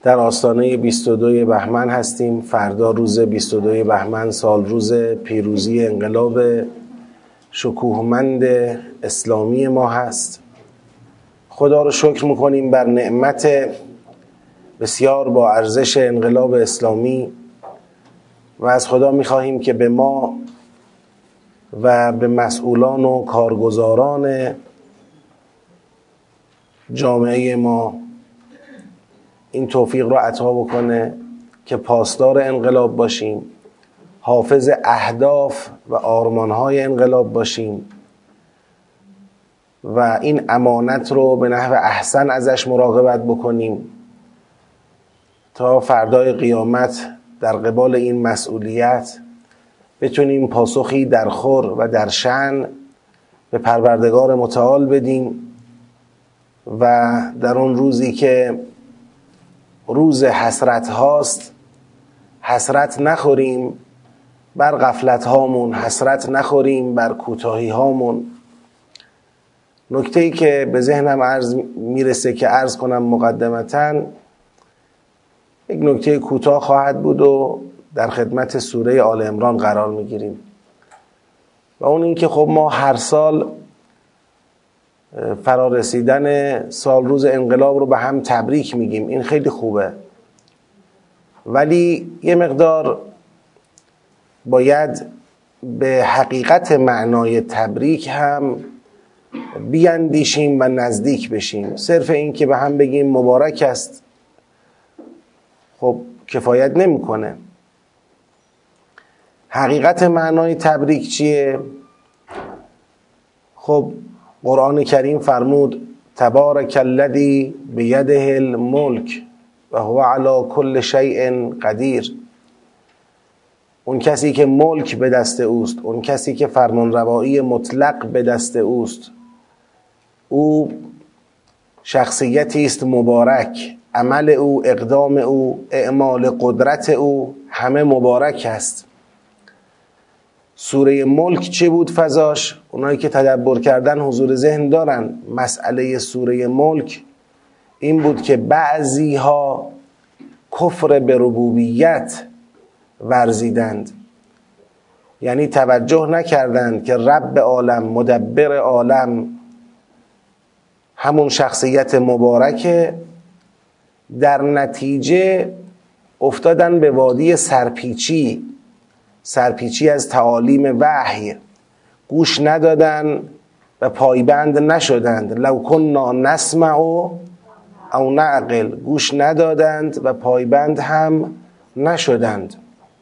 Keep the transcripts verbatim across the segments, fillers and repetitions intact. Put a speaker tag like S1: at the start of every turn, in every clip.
S1: در آستانه بیست و دو بهمن هستیم. فردا روز بیست و دو بهمن سال روز پیروزی انقلاب شکوهمند اسلامی ما هست. خدا رو شکر میکنیم بر نعمت بسیار با ارزش انقلاب اسلامی و از خدا میخواهیم که به ما و به مسئولان و کارگزاران جامعه ما این توفیق رو عطا بکنه که پاسدار انقلاب باشیم، حافظ اهداف و آرمانهای انقلاب باشیم و این امانت رو به نحو احسن ازش مراقبت بکنیم تا فردای قیامت در قبال این مسئولیت بتونیم پاسخی در خور و در شأن به پروردگار متعال بدیم و در اون روزی که روز حسرت هاست حسرت نخوریم بر غفلت هامون، حسرت نخوریم بر کوتاهی هامون. نکته‌ای که به ذهنم عرض میرسه که عرض کنم مقدمتاً، یک نکته کوتاه خواهد بود و در خدمت سوره آل عمران قرار میگیریم و اون این که خب ما هر سال فرارسیدن سال روز انقلاب رو به هم تبریک میگیم، این خیلی خوبه، ولی یه مقدار باید به حقیقت معنای تبریک هم بیاندیشیم و نزدیک بشیم. صرف این که به هم بگیم مبارک است خب کفایت نمیکنه. حقیقت معنای تبریک چیه؟ خب قرآن کریم فرمود تبارک الذی بیده الملک و هو علی کل شیء قدیر. اون کسی که ملک به دست اوست، اون کسی که فرمانروایی مطلق به دست اوست، او شخصیتی است مبارک، عمل او، اقدام او، اعمال قدرت او همه مبارک است. سوره ملک چه بود فضاش؟ اونایی که تدبر کردن حضور ذهن دارن. مسئله سوره ملک این بود که بعضی ها کفر به ربوبیت ورزیدند، یعنی توجه نکردند که رب عالم، مدبر عالم همون شخصیت مبارکه. در نتیجه افتادن به وادی سرپیچی سرپیچی از تعالیم وحی، گوش ندادن و پایبند نشدند. لو کنا نسمع او نعقل، گوش ندادند و پایبند هم نشدند.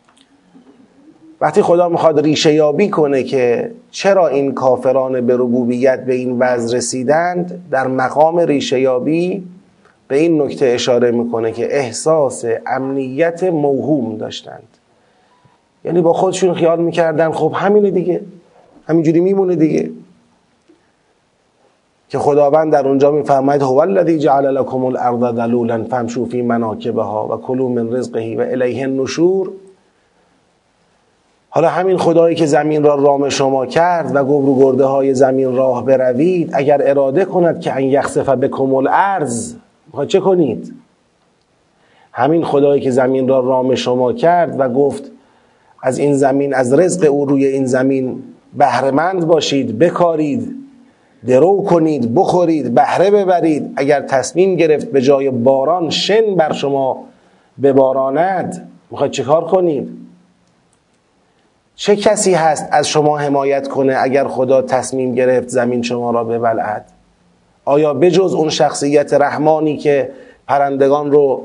S1: وقتی خدا میخواد ریشه یابی کنه که چرا این کافران به ربوبیت به این وضع رسیدند، در مقام ریشه یابی به این نکته اشاره میکنه که احساس امنیت موهوم داشتند. یعنی با خودشون خیال میکردن خب همینه دیگه، همینجوری میمونه دیگه، که خداوند در اونجا میفرماید هو الذی جعل لكم الارض ذلولا فامشوا فی مناکبها و کلوا من رزقه و الیه النشور. حالا همین خدایی که زمین را رام شما کرد و گفت رو گرده های زمین راه بروید، اگر اراده کند که ان یخسف بکم الارض، میخواد چه کنید؟ همین خدایی که زمین را رام شما کرد و گفت از این زمین، از رزق او روی این زمین بهره‌مند باشید، بکارید، درو کنید، بخورید، بهره ببرید، اگر تصمیم گرفت به جای باران شن بر شما بباراند، میخواید چه کار کنید؟ چه کسی هست از شما حمایت کنه اگر خدا تصمیم گرفت زمین شما را ببلعد؟ آیا بجز اون شخصیت رحمانی که پرندگان رو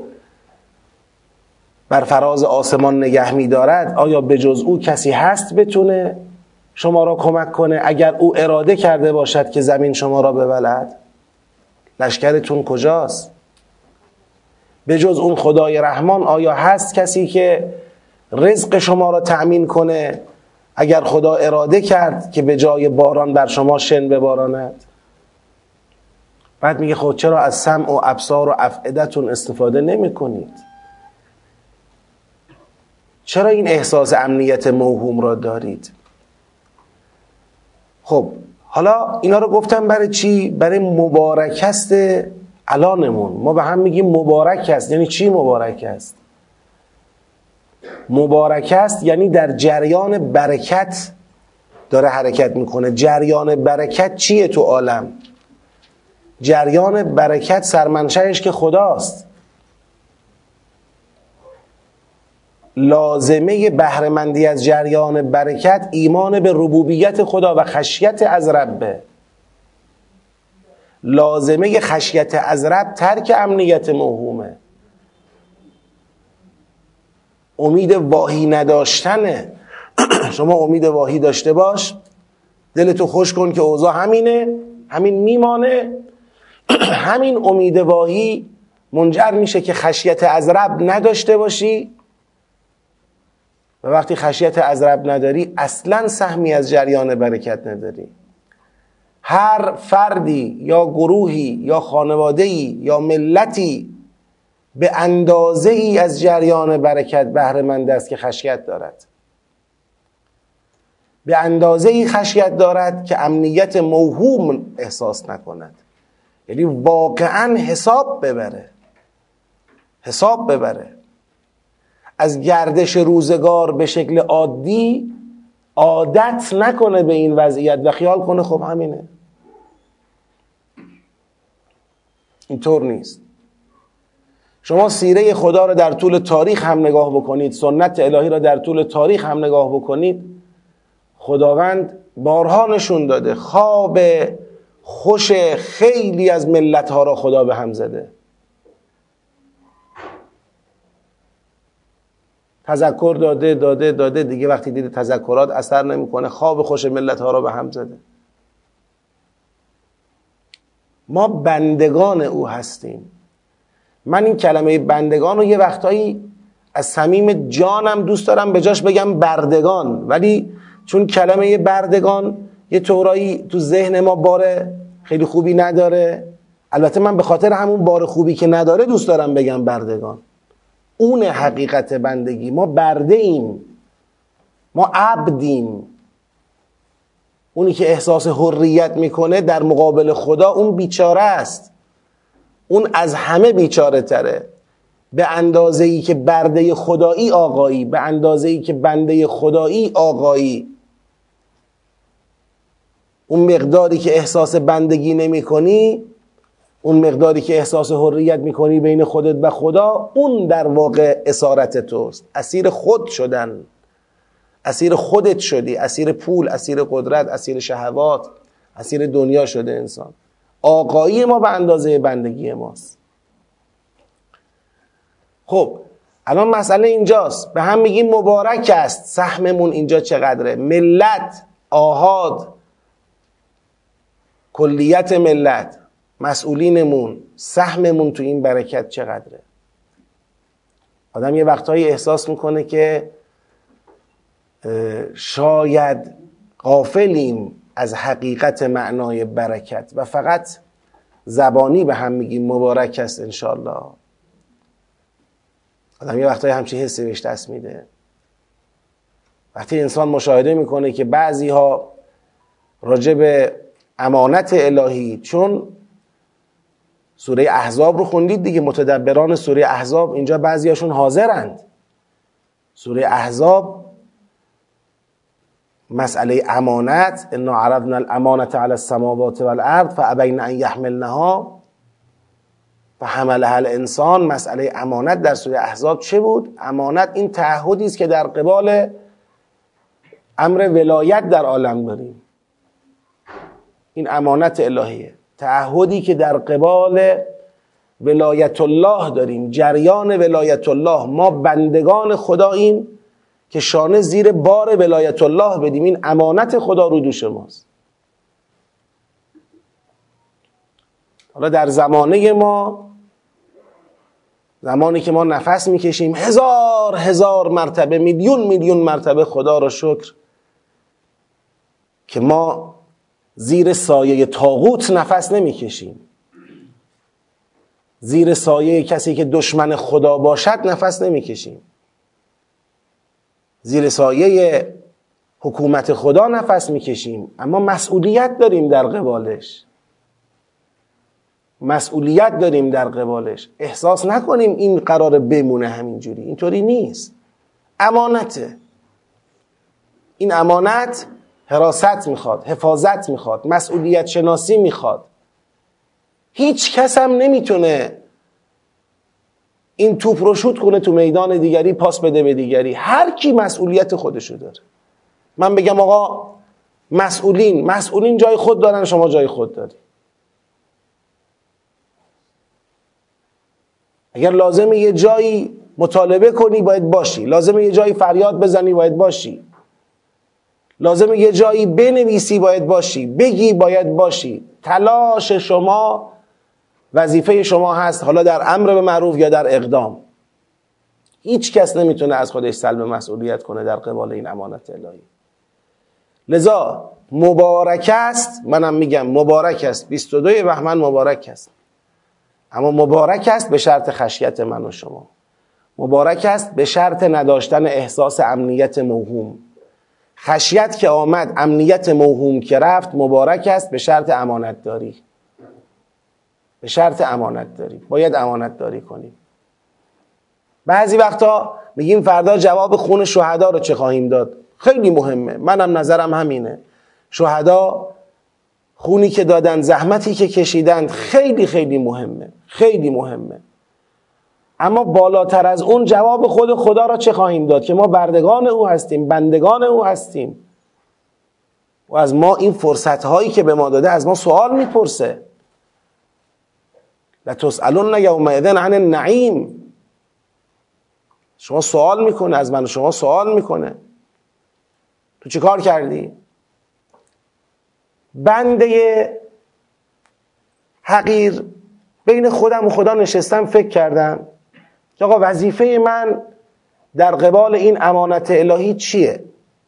S1: بر فراز آسمان نگه می دارد، آیا بجز او کسی هست بتونه شما را کمک کنه اگر او اراده کرده باشد که زمین شما را ببلعد؟ لشکرتون کجاست؟ بجز اون خدای رحمان آیا هست کسی که رزق شما را تأمین کنه اگر خدا اراده کرد که به جای باران بر شما شن بباراند؟ بعد میگه خود چرا از سمع و ابصار و افئدتون استفاده نمی کنید؟ چرا این احساس امنیت موهوم را دارید؟ خب حالا اینا رو گفتم برای چی؟ برای مبارکست الانمون ما به هم میگیم مبارک است. یعنی چی مبارک است؟ مبارک است یعنی در جریان برکت داره حرکت میکنه. جریان برکت چیه تو عالم؟ جریان برکت سرمنشأش که خداست. لازمه بهره‌مندی از جریان برکت ایمان به ربوبیت خدا و خشیت از ربه. لازمه خشیت از رب ترک امنیت موهومه، امید واهی نداشتنه. شما امید واهی داشته باش، دلتو خوش کن که اوضاع همینه، همین میمانه. همین امید واهی منجر میشه که خشیت از رب نداشته باشی و وقتی خشیت از رب نداری اصلا سهمی از جریان برکت نداری. هر فردی یا گروهی یا خانواده‌ای یا ملتی به اندازه ای از جریان برکت بهره مند است که خشیت دارد. به اندازه ای خشیت دارد که امنیت موهوم احساس نکند. یعنی واقعا حساب ببره، حساب ببره از گردش روزگار به شکل عادی، عادت نکنه به این وضعیت و خیال کنه خب همینه. اینطور نیست. شما سیره خدا را در طول تاریخ هم نگاه بکنید، سنت الهی را در طول تاریخ هم نگاه بکنید، خداوند بارها نشون داده خواب خوش خیلی از ملت‌ها را خدا به هم زده. تذکر داده داده داده دیگه وقتی دیده تذکرات اثر نمیکنه، خواب خوش ملت‌ها را به هم زده. ما بندگان او هستیم. من این کلمه بندگان رو یه وقتایی از صمیم جانم دوست دارم به جاش بگم بردگان، ولی چون کلمه بردگان یه طورایی تو ذهن ما بار خیلی خوبی نداره، البته من به خاطر همون بار خوبی که نداره دوست دارم بگم بردگان. اون حقیقت بندگی. ما برده ایم، ما عبدیم. اونی که احساس حریت میکنه در مقابل خدا اون بیچاره است، اون از همه بیچاره تره. به اندازه ای که برده خدایی آقایی، به اندازه ای که بنده خدایی آقایی. اون مقداری که احساس بندگی نمی کنی، اون مقداری که احساس حریت می کنی بین خودت و خدا، اون در واقع اسارت توست. اسیر خود شدن، اسیر خودت شدی، اسیر پول، اسیر قدرت، اسیر شهوات، اسیر دنیا شده انسان. آقایی ما به اندازه بندگی ماست. خب الان مسئله اینجاست، به هم میگیم مبارک است. سهممون اینجا چقدره؟ ملت، آحاد، کلیت ملت، مسئولینمون، سهممون تو این برکت چقدره؟ آدم یه وقتهایی احساس میکنه که شاید غافلیم از حقیقت معنای برکت و فقط زبانی به هم میگیم مبارک است انشالله. آدم یه وقتهایی همچین حسی بهش دست میده. وقتی انسان مشاهده میکنه که بعضی ها راجع به امانت الهی، چون سوره احزاب رو خوندید دیگه، متدبران سوره احزاب اینجا بعضی هاشون حاضرند. سوره احزاب مسئله امانت، انا عرضنا الامانة على السماوات والارض فابین ان یحملنها فحملها الانسان. مسئله امانت در سوره احزاب چه بود؟ امانت این تعهدی است که در قبال امر ولایت در عالم داریم. این امانت الهیه، تعهدی که در قبال ولایت الله داریم، جریان ولایت الله. ما بندگان خداییم که شانه زیر بار ولایت الله بدیم. این امانت خدا رو دوش ماست. حالا در زمانه ما، زمانی که ما نفس میکشیم، هزار هزار مرتبه، میلیون میلیون مرتبه خدا را شکر که ما زیر سایه طاغوت نفس نمیکشیم، زیر سایه کسی که دشمن خدا باشد نفس نمیکشیم، زیر سایه حکومت خدا نفس میکشیم، اما مسئولیت داریم در قبالش. مسئولیت داریم در قبالش، احساس نکنیم این قراره بمونه همینجوری. اینطوری نیست. امانته. این امانت حراست میخواد، حفاظت میخواد، مسئولیت شناسی میخواد. هیچ کس هم نمیتونه این توپ رو شوت کنه تو میدان دیگری پاس بده به دیگری. هر کی مسئولیت خودشو داره. من بگم آقا مسئولین مسئولین جای خود دارن، شما جای خود داری. اگر لازمه یه جایی مطالبه کنی باید باشی، لازمه یه جایی فریاد بزنی باید باشی، لازمه یه جایی بنویسی باید باشی، بگی باید باشی. تلاش شما وظیفه شما هست، حالا در امر به معروف یا در اقدام. هیچ کس نمیتونه از خودش سلب مسئولیت کنه در قبال این امانت الهی. لذا مبارک است، منم میگم مبارک است، بیست و دوی بهمن مبارک است، اما مبارک است به شرط خشیت من و شما. مبارک است به شرط نداشتن احساس امنیت موهوم. خشیت که آمد، امنیت موهوم که رفت، مبارک است به شرط امانت داری. به شرط امانت داری. باید امانت داری کنیم. بعضی وقتا میگیم فردا جواب خون شهدا رو چه خواهیم داد. خیلی مهمه. منم نظرم همینه. شهدا خونی که دادن، زحمتی که کشیدن خیلی خیلی مهمه. خیلی مهمه. اما بالاتر از اون جواب خود خدا را چه خواهیم داد که ما بردگان او هستیم، بندگان او هستیم و از ما این فرصت هایی که به ما داده از ما سوال میپرسه. لتسألن یومئذ عن النعیم. شما سوال میکنه از من و شما سوال میکنه تو چی کار کردی؟ بنده حقیر بین خودم و خدا نشستم فکر کردم که آقا وظیفه من در قبال این امانت الهی چیه؟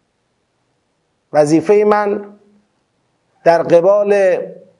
S1: وظیفه من در قبال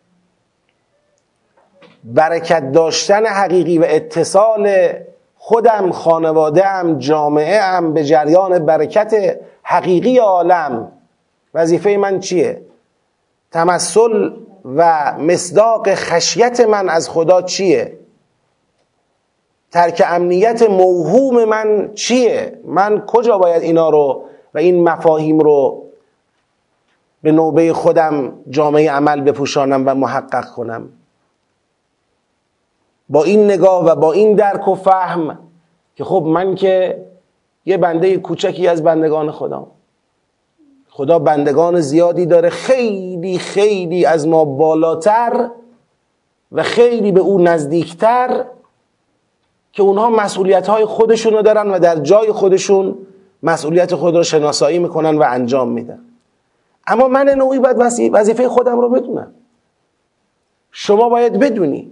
S1: برکت داشتن حقیقی و اتصال خودم، خانواده‌ام، جامعه‌ام به جریان برکت حقیقی عالم، وظیفه من چیه؟ تمثل و مصداق خشیت من از خدا چیه؟ ترک امنیت موهوم من چیه؟ من کجا باید اینا رو و این مفاهیم رو به نوبه خودم جامعه عمل بپوشانم و محقق کنم؟ با این نگاه و با این درک و فهم که خب من که یه بنده کوچکی از بندگان خدا، خدا بندگان زیادی داره، خیلی خیلی از ما بالاتر و خیلی به او نزدیکتر، که اونها مسئولیت‌های خودشونو دارن و در جای خودشون مسئولیت خود رو شناسایی میکنن و انجام میدن. اما من نوعی باید وظیفه خودم رو بدونم. شما باید بدونی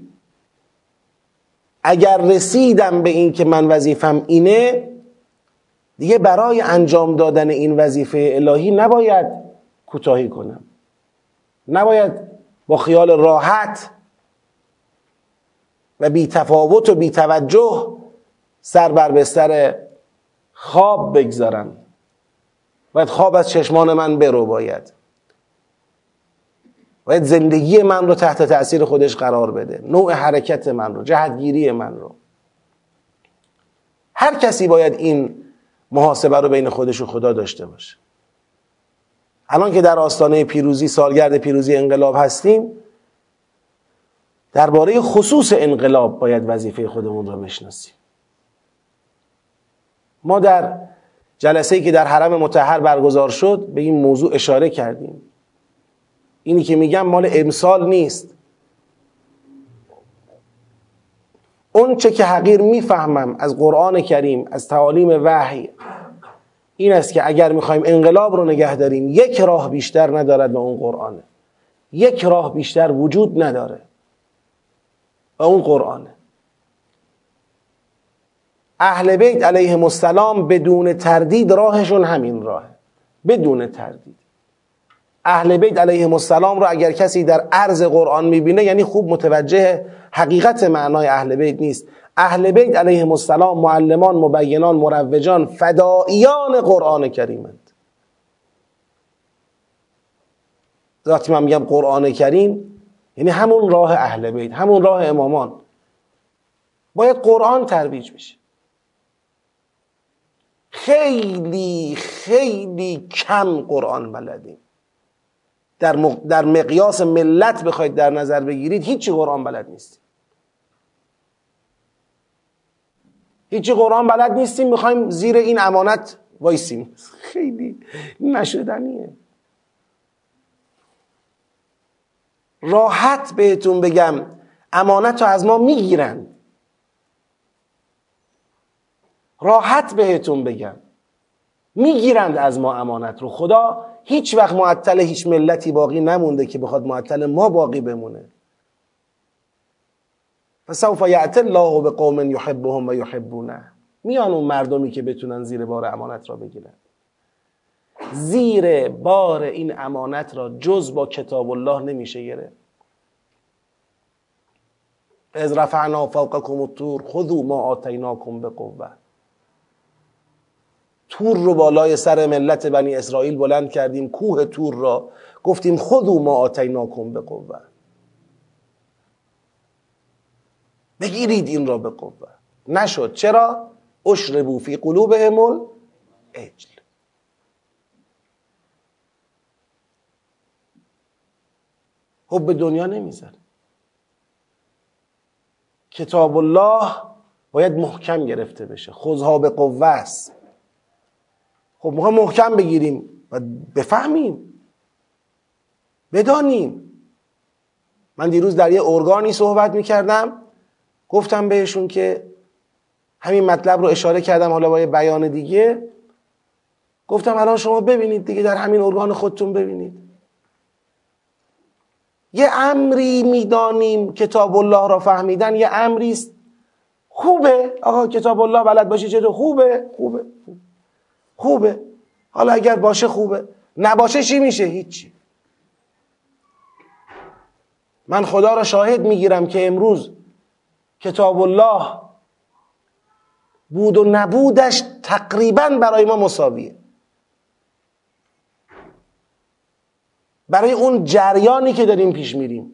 S1: اگر رسیدم به این که من وظیفم اینه، دیگه برای انجام دادن این وظیفه الهی نباید کوتاهی کنم، نباید با خیال راحت و بی تفاوت و بی توجه سر بر بستر خواب بگذارم. باید خواب از چشمان من برو، باید باید زندگی من رو تحت تأثیر خودش قرار بده، نوع حرکت من رو، جهتگیری من رو. هر کسی باید این محاسبه رو بین خودش و خدا داشته باشه. الان که در آستانه پیروزی، سالگرد پیروزی انقلاب هستیم، درباره خصوص انقلاب باید وظیفه خودمون رو بشناسیم. ما در جلسه‌ای که در حرم مطهر برگزار شد به این موضوع اشاره کردیم. اینی که میگم مال امسال نیست. اون چه که حقیر میفهمم از قرآن کریم، از تعالیم وحی، این است که اگر میخوایم انقلاب رو نگه داریم، یک راه بیشتر ندارد و اون قرآنه. یک راه بیشتر وجود نداره و اون قرآنه. اهل بیت علیهم السلام بدون تردید راهشون همین راهه، بدون تردید. اهل بیت علیهم السلام رو اگر کسی در عرض قرآن میبینه، یعنی خوب متوجه حقیقت معنای اهل بیت نیست. اهل بیت علیهم السلام معلمان، مبینان، مروجان، فدائیان قرآن کریمند. وقتی من میگم قرآن کریم، یعنی همون راه اهل بیت، همون راه امامان. باید قرآن ترویج بشه. خیلی خیلی کم قرآن بلدیم. در, مق... در مقیاس ملت بخواید در نظر بگیرید هیچی قرآن بلد نیستیم. هیچی قرآن بلد نیستیم، میخوایم زیر این امانت وایسیم. خیلی نشدنیه. راحت بهتون بگم امانت رو از ما میگیرن. راحت بهتون بگم میگیرند از ما امانت رو. خدا هیچ وقت معطل هیچ ملتی باقی نمونده که بخواد معطل ما باقی بمونه. فسوف یأتی الله بقوم یحبهم و یحبونه. میان اون مردمی که بتونن زیر بار امانت را بگیرن. زیر بار این امانت را جز با کتاب الله نمیشه گرفت. اذ رفعنا فوقکم الطور خذوا ما آتیناکم بقوة. تور رو بالای سر ملت بنی اسرائیل بلند کردیم، کوه تور را، گفتیم خذوا ما آتیناکم بقوة، بگیرید این را به قوه. نشد. چرا؟ اشربوا فی قلوبهم العجل. حب دنیا نمیذاره. کتاب الله باید محکم گرفته بشه. خذها به قوه است. خب ما محکم بگیریم و بفهمیم، بدانیم. من دیروز در یه ارگانی صحبت میکردم، گفتم بهشون که همین مطلب رو اشاره کردم، حالا با یه بیان دیگه گفتم الان شما ببینید دیگه، در همین ارگان خودتون ببینید. یه امری میدانیم کتاب الله را فهمیدن، یه امری است خوبه. آقا کتاب الله بلد باشی چطور؟ خوبه خوبه خوبه. حالا اگر باشه خوبه، نباشه چی میشه؟ هیچی. من خدا را شاهد میگیرم که امروز کتاب الله بود و نبودش تقریبا برای ما مساویه. برای اون جریانی که داریم پیش میریم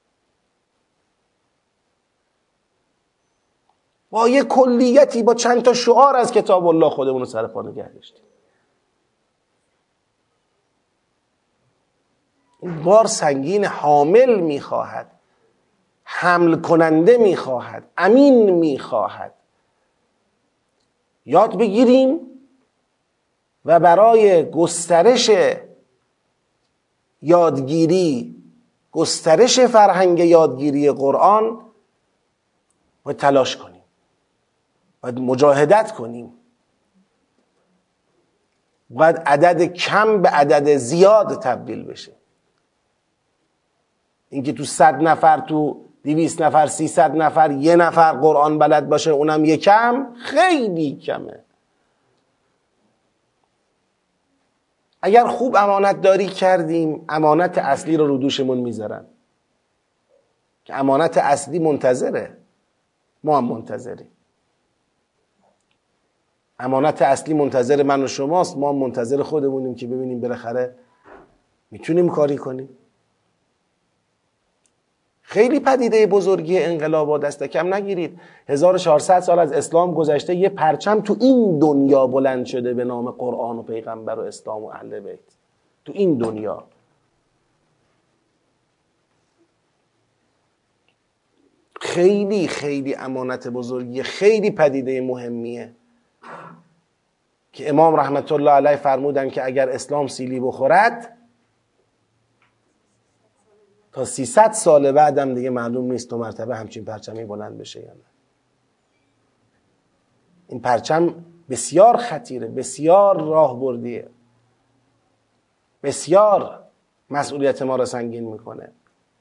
S1: با یه کلیتی، با چند تا شعار از کتاب الله خودمون رو سر پا نگه داشتیم. این بار سنگین، حامل میخواهد، حمل کننده میخواهد، امین میخواهد. یاد بگیریم و برای گسترش یادگیری، گسترش فرهنگ یادگیری قرآن باید تلاش کنیم، باید مجاهدت کنیم، باید عدد کم به عدد زیاد تبدیل بشه. اینکه تو صد نفر، تو دویست نفر، سیصد نفر یه نفر قرآن بلد باشه، اونم یکم، خیلی کمه. اگر خوب امانت داری کردیم، امانت اصلی رو رو دوشمون میذارن که امانت اصلی منتظره، ما هم منتظریم. امانت اصلی منتظر من و شماست، ما هم منتظر خودمونیم که ببینیم بالاخره میتونیم کاری کنیم. خیلی پدیده بزرگی انقلابات دست کم نگیرید. هزار و چهارصد سال از اسلام گذشته، یه پرچم تو این دنیا بلند شده به نام قرآن و پیغمبر و اسلام و اهل بیت. تو این دنیا خیلی خیلی امانت بزرگی، خیلی پدیده مهمیه که امام رحمت الله علیه فرمودن که اگر اسلام سیلی بخورد تا سیصد سال بعدم دیگه معلوم نیست دو مرتبه همچین پرچمی بلند بشه یا نه. این پرچم بسیار خطیره، بسیار راهبردیه، بسیار مسئولیت ما را سنگین میکنه.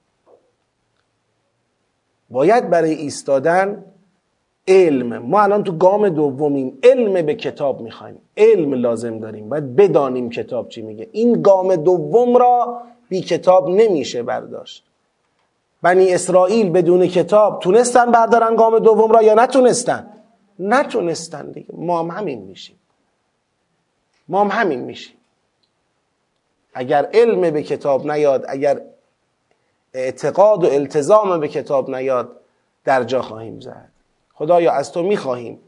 S1: باید برای ایستادن علم، ما الان تو گام دومیم، علم به کتاب میخوایم، علم لازم داریم، باید بدانیم کتاب چی میگه. این گام دوم را بی کتاب نمیشه برداشت. بنی اسرائیل بدون کتاب تونستن بردارن گام دوم را یا نتونستن؟ نتونستن دیگه. ما هم همین میشیم، ما هم همین میشیم. اگر علم به کتاب نیاد، اگر اعتقاد و التزام به کتاب نیاد در جا خواهیم زد. خدایا از تو میخواهیم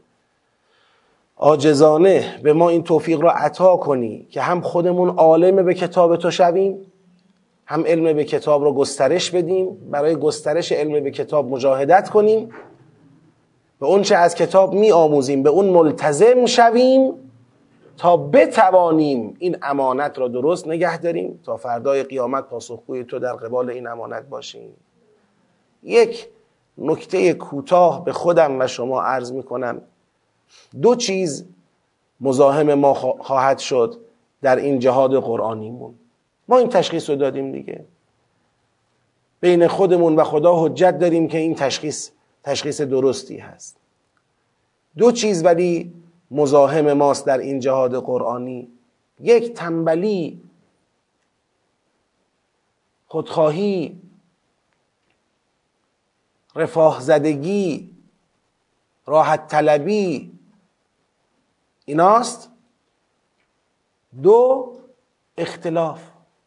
S1: عاجزانه به ما این توفیق را عطا کنی که هم خودمون عالم به کتاب تو شویم، هم علم به کتاب را گسترش بدیم، برای گسترش علم به کتاب مجاهدت کنیم، به اون چه از کتاب می آموزیم به اون ملتزم شویم تا بتوانیم این امانت را درست نگه داریم تا فردای قیامت پاسخگوی تو در قبال این امانت باشیم. یک نکته کوتاه به خودم و شما عرض می کنم. دو چیز مزاحم ما خواهد شد در این جهاد قرآنیمون. ما این تشخیص رو دادیم دیگه، بین خودمون و خدا حجت داریم که این تشخیص تشخیص درستی هست. دو چیز ولی مزاحم ماست در این جهاد قرآنی. یک، تنبلی، خودخواهی، رفاه زدگی، راحت طلبی، ایناست. دو، اختلاف.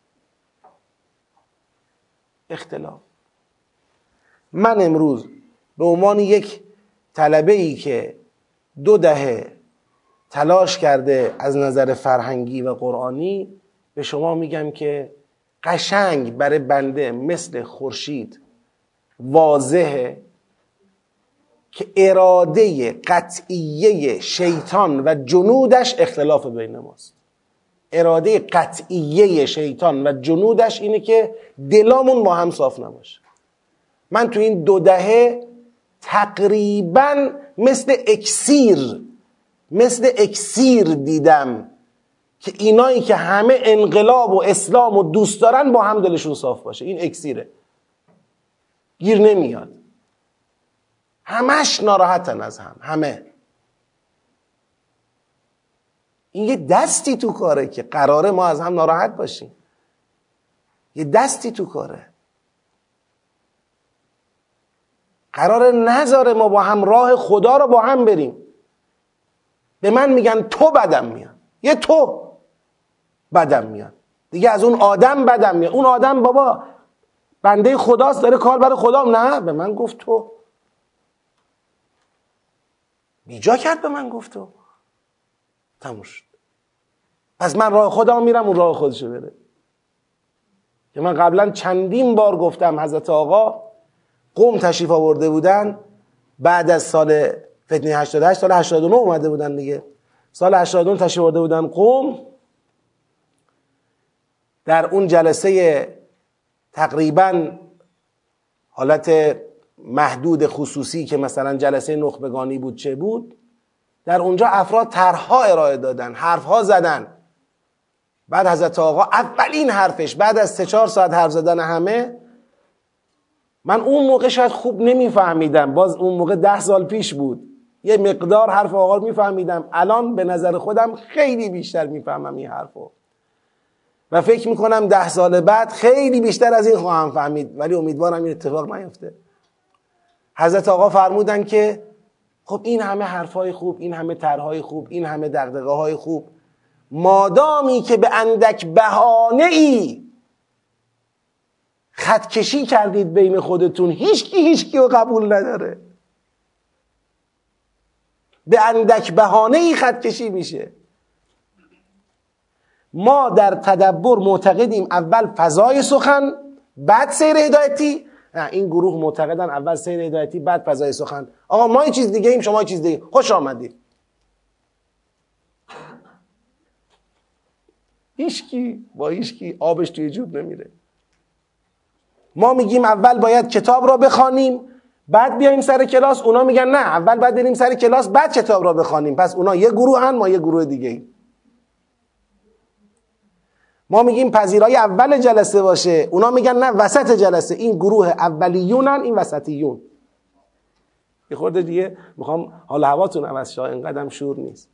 S1: اختلاف. من امروز به عنوان یک طلبه ای که دو دهه تلاش کرده از نظر فرهنگی و قرآنی به شما میگم که قشنگ برای بنده مثل خورشید واضحه که اراده قطعیه شیطان و جنودش اختلاف بین ماست. اراده قطعیه شیطان و جنودش اینه که دلامون با هم صاف نباشه. من تو این دو دهه تقریبا مثل اکسیر مثل اکسیر دیدم که اینایی که همه انقلاب و اسلام و دوست دارن با هم دلشون صاف باشه. این اکسیره، گیر نمیاد، همش ناراحتن از هم، همه. این یه دستی تو کاره که قراره ما از هم ناراحت باشیم، یه دستی تو کاره، قراره نذاره ما با هم راه خدا رو با هم بریم. به من میگن تو بدم میاد، یه تو بدم میاد دیگه، از اون آدم بدم میاد. اون آدم بابا بنده خداست، داره کار برای خدا، نه به من گفت تو، بیجا کرد به من گفت تو، تموم شد. پس من راه خودم میرم، اون راه خودشو بره. که من قبلا چندین بار گفتم حضرت آقا قوم تشریف آورده بودن بعد از سال فتنه هشتاد و هشت، سال هشتاد و نه اومده بودن دیگه، سال هشتاد و نه تشریف آورده بودن قوم. در اون جلسه تقریبا حالت محدود خصوصی که مثلا جلسه نخبگانی بود چه بود، در اونجا افراد طرح‌ها ارائه دادن، حرف‌ها زدن. بعد حضرت آقا اولین حرفش بعد از سه چهار ساعت حرف زدن همه، من اون موقع شاید خوب نمیفهمیدم، باز اون موقع ده سال پیش بود، یه مقدار حرف آقا رو میفهمیدم، الان به نظر خودم خیلی بیشتر میفهمم این حرفو و فکر میکنم ده سال بعد خیلی بیشتر از این خواهم فهمید، ولی امیدوارم این اتفاق نیفته. حضرت آقا فرمودن که خب این همه حرفای خوب، این همه طرحهای خوب، این همه دغدغه‌های خوب، مادامی که به اندک بهانه‌ای خط کشی کردید بین خودتون، هیچکی هیچکی رو قبول نداره. به اندک بهانه‌ای خط کشی میشه. ما در تدبر معتقدیم اول فضای سخن بعد سیر هدایتی، نه این گروه معتقدن اول سیر هدایتی بعد فضای سخن. آقا ما یه چیز دیگه ایم، شما یه چیز دیگه، خوش آمدید. هیچکی با هیچکی آبش توی جوب نمیره. ما میگیم اول باید کتاب را بخوانیم بعد بیایم سر کلاس، اونا میگن نه اول باید بریم سر کلاس بعد کتاب را بخوانیم. پس اونا یه گروه هن، ما یه گروه دیگه ایم. ما میگیم پذیرای اول جلسه باشه، اونا میگن نه وسط جلسه. این گروه اولیونن، این وسطیون. یه خورده دیگه میخوام حال هواتون عوض شه، اینقدرم شور نیست.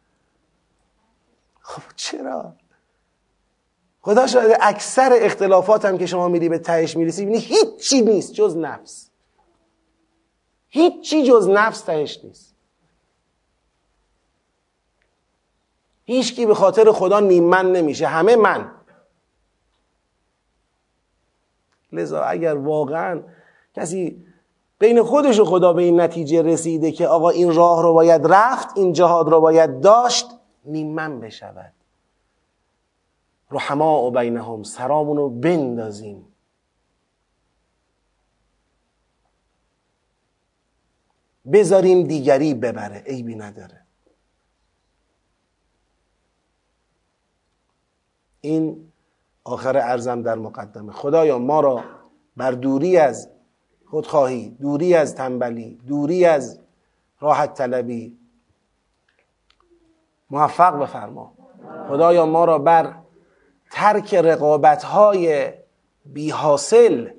S1: خب چرا؟ خدا شاید اکثر اختلافات هم که شما میری به تهش میرسی ببینی هیچی نیست جز نفس. هیچی جز نفس تهش نیست. هیچ کی به خاطر خدا نیم من نمیشه، همه من. لذا اگر واقعا کسی بین خودش و خدا به این نتیجه رسیده که آقا این راه رو باید رفت، این جهاد رو باید داشت، نیمن بشود. رحماء بینهم، سرامون رو بندازیم. بذاریم دیگری ببره، عیبی نداره. این آخر عرضم در مقدمه. خدایا ما را بر دوری از خودخواهی، دوری از تنبلی، دوری از راحت طلبی موفق بفرما. خدایا ما را بر ترک رقابت‌های بی حاصل،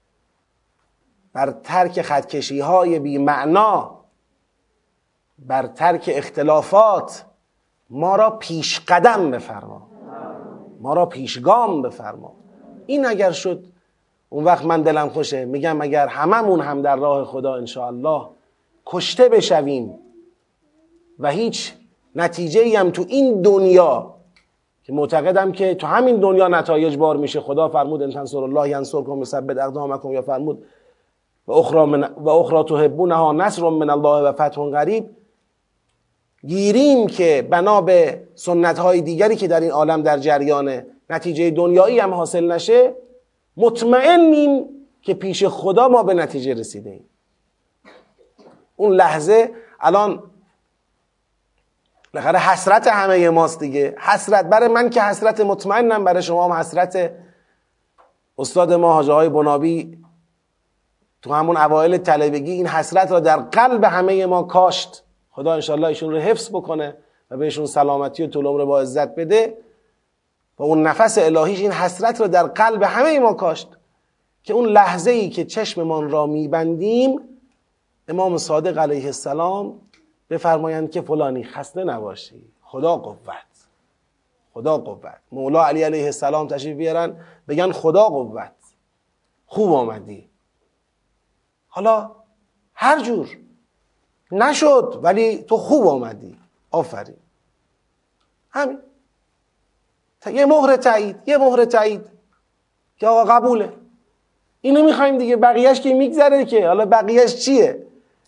S1: بر ترک خطکشی‌های بی معنا، بر ترک اختلافات ما را پیش قدم بفرما، ما را پیشگام بفرما. این اگر شد اون وقت من دلم خوشه. میگم اگر هممون هم در راه خدا انشاءالله کشته بشویم و هیچ نتیجه ای هم تو این دنیا، که معتقدم که تو همین دنیا نتایج بار میشه. خدا فرمود ان تنصروا الله ینصرکم یثبت اقدامکم، یا فرمود و اخرى من و اخرى تحبونها نصر من الله و فتح قریب. گیریم که بنا به سنت های دیگری که در این عالم در جریانه نتیجه دنیایی هم حاصل نشه، مطمئنیم که پیش خدا ما به نتیجه رسیده ایم. اون لحظه الان بالاخره حسرت همه ماست دیگه. حسرت برای من که حسرت، مطمئنم برای شما هم حسرت. استاد ما حاجی های بنابی تو همون اوایل طلبگی این حسرت را در قلب همه ما کاشت. خدا انشالله ایشون رو حفظ بکنه و بهشون سلامتی و طول عمر با عزت بده. و اون نفس الهیش این حسرت را در قلب همه ما کاشت که اون لحظه ای که چشممان را میبندیم امام صادق علیه السلام بفرمایند که فلانی خسته نباشی، خدا قوت، خدا قوت. مولا علی علیه السلام تشریف بیارن بگن خدا قوت، خوب آمدی. حالا هر جور نشد ولی تو خوب آمدی، آفرین. همین، یه مهر تایید، یه مهر تایید که آقا قبوله. اینو میخوایم دیگه. بقیهش که میگذره که حالا بقیهش چیه؟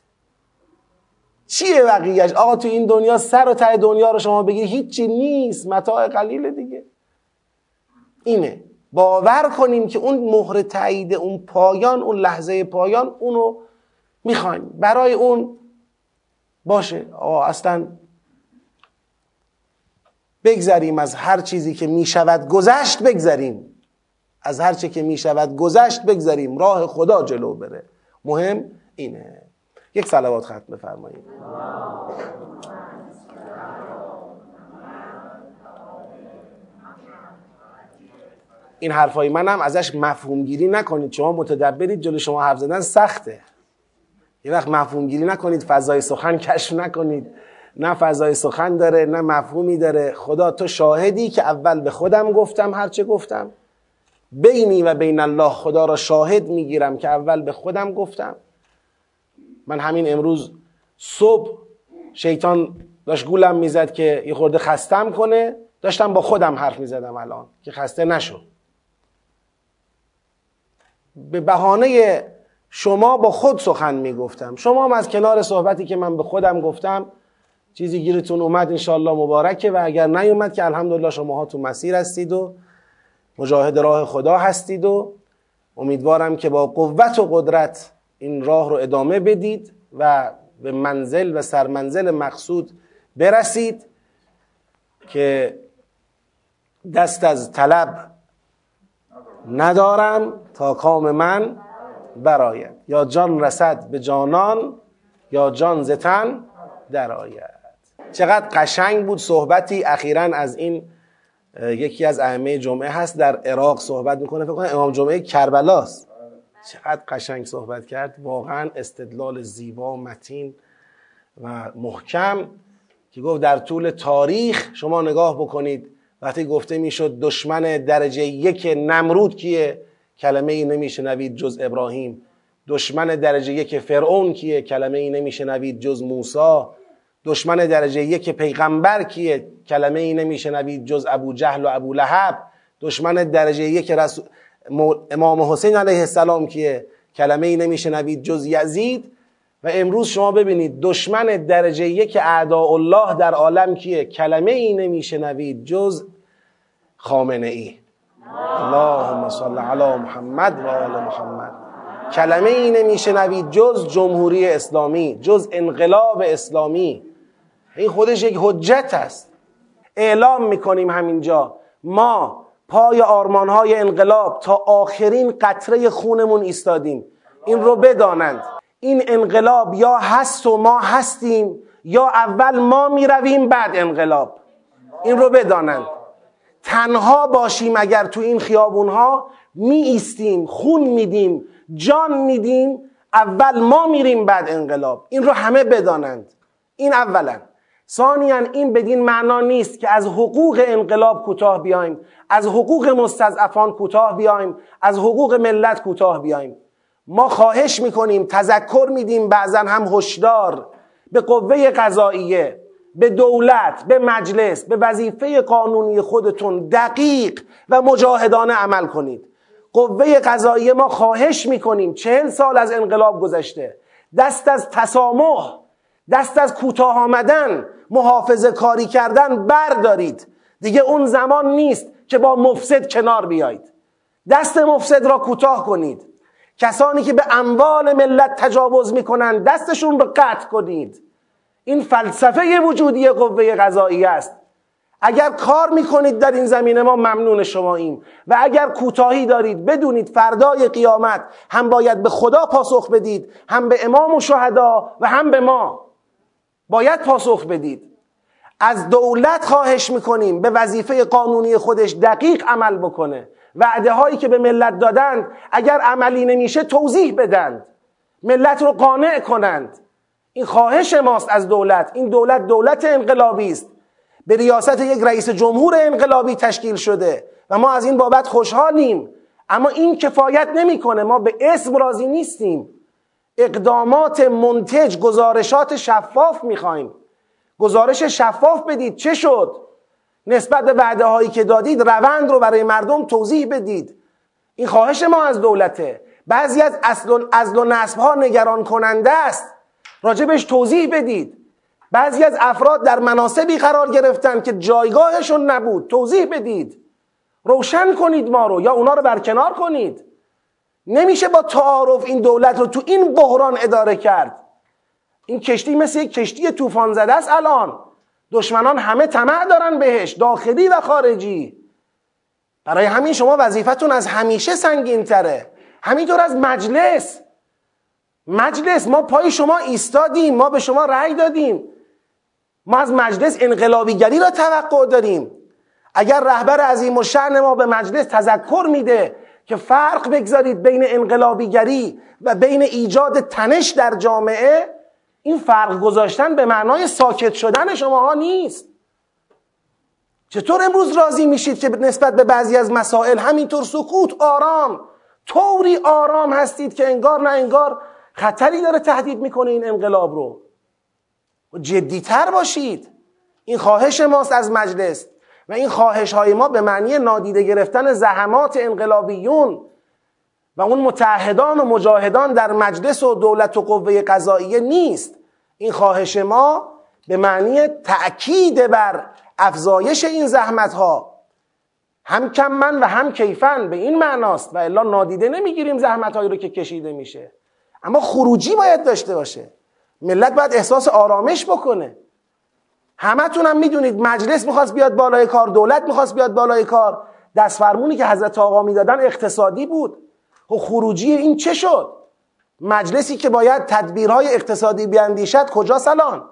S1: چیه بقیهش؟ آقا تو این دنیا سر و ته دنیا رو شما بگیری هیچی نیست، متاع قلیله دیگه. اینه، باور کنیم که اون مهر تایید، اون پایان، اون لحظه پایان، اونو میخوایم. برای اون باشه آقا اصلا بگذریم از هر چیزی که میشود گذشت، بگذریم از هر چی که میشود گذشت، بگذریم راه خدا جلو بره. مهم اینه. یک صلوات ختم بفرمایید. این حرفای منم ازش مفهوم گیری نکنید. شما متدبرید، جلو شما حرف زدن سخته. یه وقت مفهوم گیری نکنید، فضای سخن کشف نکنید. نه فضای سخن داره نه مفهومی داره. خدا تو شاهدی که اول به خودم گفتم هرچه گفتم، بینی و بین الله خدا را شاهد میگیرم که اول به خودم گفتم. من همین امروز صبح شیطان داشت گولم میزد که یه خورده خستم کنه، داشتم با خودم حرف میزدم الان که خسته نشو. به بهانه شما با خود سخن میگفتم. شما هم از کنار صحبتی که من به خودم گفتم چیزی گیرتون اومد انشاءالله مبارکه، و اگر نیومد که الحمدلله شماها تو مسیر هستید و مجاهد راه خدا هستید و امیدوارم که با قوت و قدرت این راه رو ادامه بدید و به منزل و سرمنزل مقصود برسید که دست از طلب ندارم تا کام من برآید. یا جان رسد به جانان یا جان ز تن درآید. چقدر قشنگ بود صحبتی اخیراً از این یکی از ائمه جمعه هست در عراق صحبت میکنه، فکر کنم امام جمعه کربلاست. چقدر قشنگ صحبت کرد، واقعا استدلال زیبا، متین و محکم، که گفت در طول تاریخ شما نگاه بکنید وقتی گفته میشد دشمن درجه یک نمرود کیه، کلمه ای نمیشنوید جز ابراهیم. دشمن درجه یک فرعون کیه، کلمه ای نمیشنوید جز موسی. دشمن درجه یک پیغمبر کیه، کلمه ای نمیشنوید جز ابو جهل و ابو لهب. دشمن درجه یک رسول امام حسین علیه السلام کیه؟ کلمه ای نمیشنوید جز یزید. و امروز شما ببینید دشمن درجه یک اعداء الله در عالم کیه؟ کلمه ای نمیشنوید جز خامنه ای. اللهم صل علی محمد و آل محمد. کلمه ای نمیشنوید جز جمهوری اسلامی، جز انقلاب اسلامی. این خودش یک حجت است. اعلام میکنیم همینجا ما پای آرمانهای انقلاب تا آخرین قطره خونمون ایستادیم. این رو بدانند، این انقلاب یا هست و ما هستیم، یا اول ما میرویم بعد انقلاب. این رو بدانند. تنها باشیم اگر تو این خیابونها می ایستیم، خون میدیم، جان میدیم، اول ما میریم بعد انقلاب. این رو همه بدانند. این اولا. ثانیاً این بدین معنا نیست که از حقوق انقلاب کوتاه بیایم، از حقوق مستضعفان کوتاه بیایم، از حقوق ملت کوتاه بیایم. ما خواهش میکنیم، تذکر میدیم، بعضا هم هشدار به قوه قضاییه، به دولت، به مجلس، به وظیفه قانونی خودتون دقیق و مجاهدانه عمل کنید. قوه قضاییه ما خواهش میکنیم، چهل سال از انقلاب گذشته، دست از تسامح، دست از کوتاه آمدن، محافظه کاری کردن بردارید. دیگه اون زمان نیست که با مفسد کنار بیایید. دست مفسد را کوتاه کنید. کسانی که به اموال ملت تجاوز میکنن دستشون رو قطع کنید. این فلسفه وجودی قوه قضاییه است. اگر کار میکنید در این زمینه ما ممنون شماییم، و اگر کوتاهی دارید بدونید فردای قیامت هم باید به خدا پاسخ بدید، هم به امام و شهدا و هم به ما باید پاسخ بدید. از دولت خواهش میکنیم به وظیفه قانونی خودش دقیق عمل بکنه. وعده هایی که به ملت دادند اگر عملی نمیشه توضیح بدند، ملت رو قانع کنند. این خواهش ماست از دولت. این دولت دولت انقلابی است، به ریاست یک رئیس جمهور انقلابی تشکیل شده و ما از این بابت خوشحالیم. اما این کفایت نمیکنه. ما به اسم راضی نیستیم. اقدامات منتج، گزارشات شفاف میخوایم. گزارش شفاف بدید. چه شد؟ نسبت به وعده هایی که دادید روند رو برای مردم توضیح بدید. این خواهش ما از دولته. بعضی از اصل و نسب ها نگران کننده است، راجبش توضیح بدید. بعضی از افراد در مناصبی قرار گرفتن که جایگاهشون نبود، توضیح بدید. روشن کنید ما رو، یا اونا رو برکنار کنید. نمیشه با تعارف این دولت رو تو این بحران اداره کرد. این کشتی مثل یک کشتی طوفان زده است. الان دشمنان همه طمع دارن بهش، داخلی و خارجی. برای همین شما وظیفتون از همیشه سنگین تره. همینطور از مجلس. مجلس ما پای شما ایستادیم، ما به شما رأی دادیم. ما از مجلس انقلابیگری را توقع داریم. اگر رهبر عظیم الشأن ما به مجلس تذکر میده که فرق بگذارید بین انقلابیگری و بین ایجاد تنش در جامعه، این فرق گذاشتن به معنای ساکت شدن شماها نیست. چطور امروز راضی میشید که نسبت به بعضی از مسائل همینطور سکوت، آرام، طوری آرام هستید که انگار نه انگار خطری داره تهدید میکنه این انقلاب رو؟ جدیتر باشید. این خواهش ماست از مجلس، و این خواهش های ما به معنی نادیده گرفتن زحمات انقلابیون و اون متحدان و مجاهدان در مجلس و دولت و قوه قضاییه نیست. این خواهش ما به معنی تأکید بر افزایش این زحمت ها، هم کمن و هم کیفن، به این معناست. و الا نادیده نمیگیریم زحمت هایی رو که کشیده میشه. اما خروجی باید داشته باشه. ملت باید احساس آرامش بکنه. همتون هم میدونید مجلس میخواست بیاد بالای کار، دولت میخواست بیاد بالای کار. دستفرمونی که حضرت آقا میدادن اقتصادی بود. و خروجی این چه شد؟ مجلسی که باید تدبیرهای اقتصادی بیاندیشد کجاست الان؟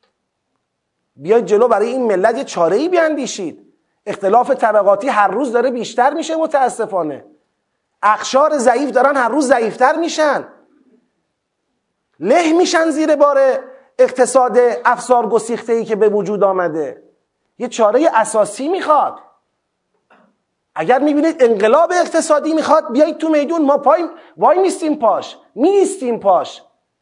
S1: بیاید جلو برای این ملت یه چاره‌ای بیاندیشید. اختلاف طبقاتی هر روز داره بیشتر میشه متاسفانه. اقشار ضعیف دارن هر روز ضعیفتر میشن، له میشن زیر بار اقتصاد افسار گسیخته‌ای که به وجود آمده. یه چاره اساسی میخواد. اگر میبینید انقلاب اقتصادی میخواد، بیایید تو میدون. ما پای وای میستیم پاش، میستیم پاش.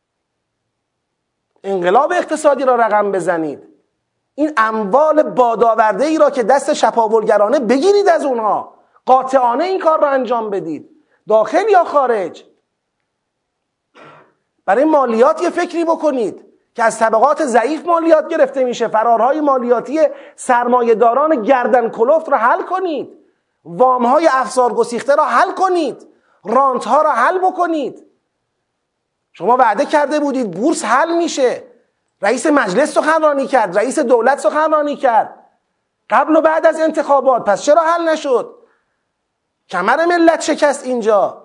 S1: انقلاب اقتصادی را رقم بزنید. این اموال بادآورده ای را که دست شپاولگرانه بگیرید از اونها، قاطعانه این کار رو انجام بدید، داخل یا خارج. برای مالیات یه فکری بکنید که از طبقات ضعیف مالیات گرفته میشه، فرارهای مالیاتی سرمایه‌داران گردن کلفت رو حل کنید، وامهای افسار گسیخته را حل کنید، رانتها را حل بکنید. شما وعده کرده بودید بورس حل میشه، رئیس مجلس سخنرانی کرد، رئیس دولت سخنرانی کرد قبل و بعد از انتخابات، پس چرا حل نشد؟ کمر ملت شکست اینجا.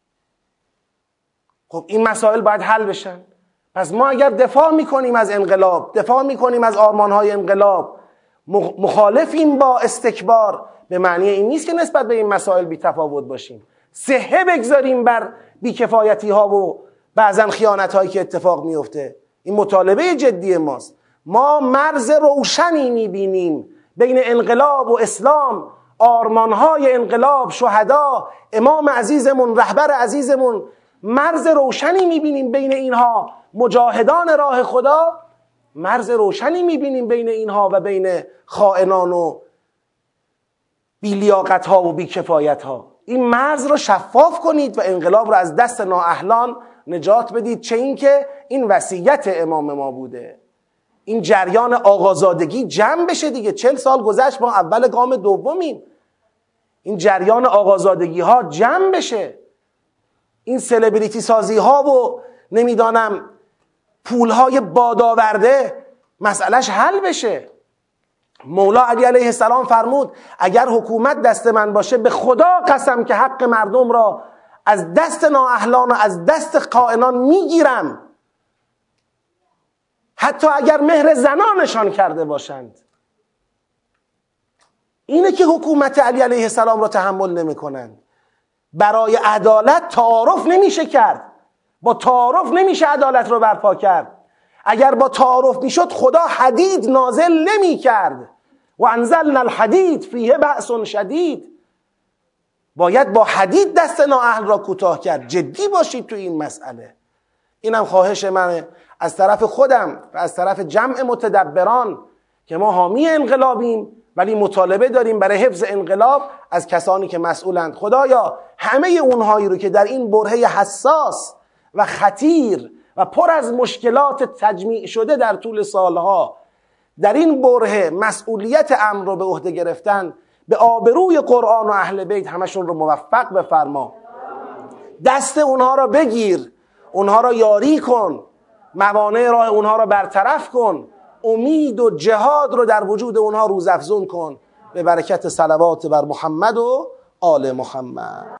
S1: خب این مسائل باید حل بشن. پس ما اگر دفاع میکنیم از انقلاب، دفاع میکنیم از آرمانهای انقلاب، مخالفیم با استکبار، به معنی این نیست که نسبت به این مسائل بی تفاوت باشیم، صحه بگذاریم بر بیکفایتی ها و بعضا خیانت هایی که اتفاق میفته. این مطالبه جدی ماست. ما مرز روشنی میبینیم بین انقلاب و اسلام، آرمانهای انقلاب، شهدا، امام عزیزمون، رهبر عزیزمون، مرز روشنی میبینیم بین اینها، مجاهدان راه خدا، مرز روشنی میبینیم بین اینها و بین خائنان و بیلیاقت ها و بیکفایت ها. این مرز رو شفاف کنید و انقلاب رو از دست نااهلان نجات بدید. چه این که این وصیت امام ما بوده. این جریان آقازادگی جمع بشه دیگه. چل سال گذشت، ما اول گام دومیم. این جریان آقازادگی ها جمع بشه، این سلبریتی سازی ها و نمیدانم پول های بادآورده مسئلهش حل بشه. مولا علی علیه السلام فرمود اگر حکومت دست من باشه به خدا قسم که حق مردم را از دست نااهلان و از دست خائنان میگیرم، حتی اگر مهر زنانشان کرده باشند. اینه که حکومت علی علیه السلام را تحمل نمی کنند. برای عدالت تعارف نمیشه کرد، با تعارف نمیشه عدالت رو برپا کرد. اگر با تعارف میشد خدا حدید نازل نمی کرد. و انزلنا الحدید فیه بأس شدید. باید با حدید دست نااهل را کوتاه کرد. جدی باشید تو این مسئله. اینم خواهش من از طرف خودم و از طرف جمع متدبران که ما حامی انقلابیم ولی مطالبه داریم برای حفظ انقلاب از کسانی که مسئولند. خدایا همه اونهایی رو که در این برهه حساس و خطیر و پر از مشکلات تجمیع شده در طول سالها در این برهه مسئولیت امر رو به عهده گرفتن، به آبروی قرآن و اهل بیت همشون رو موفق بفرما. دست اونها را بگیر، اونها را یاری کن، موانع راه اونها را برطرف کن، امید و جهاد رو در وجود اونها روزافزون کن، به برکت صلوات بر محمد و آل محمد.